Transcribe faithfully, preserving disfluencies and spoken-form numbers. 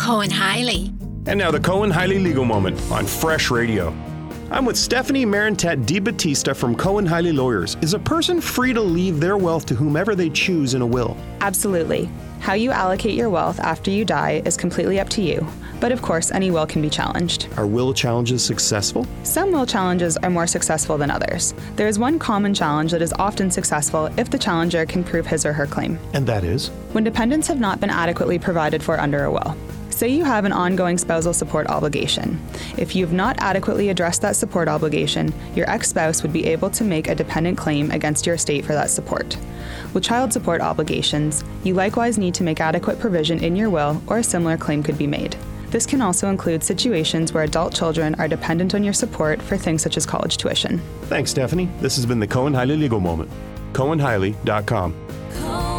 Cohen-Hiley. And now the Cohen-Hiley Legal Moment on Fresh Radio. I'm with Stephanie Marintat DiBattista from Cohen-Hiley Lawyers. Is a person free to leave their wealth to whomever they choose in a will? Absolutely. How you allocate your wealth after you die is completely up to you. But of course, any will can be challenged. Are will challenges successful? Some will challenges are more successful than others. There is one common challenge that is often successful if the challenger can prove his or her claim. And that is? When dependents have not been adequately provided for under a will. Say you have an ongoing spousal support obligation. If you have not adequately addressed that support obligation, your ex-spouse would be able to make a dependent claim against your estate for that support. With child support obligations, you likewise need to make adequate provision in your will, or a similar claim could be made. This can also include situations where adult children are dependent on your support for things such as college tuition. Thanks, Stephanie. This has been the Cohen-Hiley Legal Moment. Cohen Hiley dot com.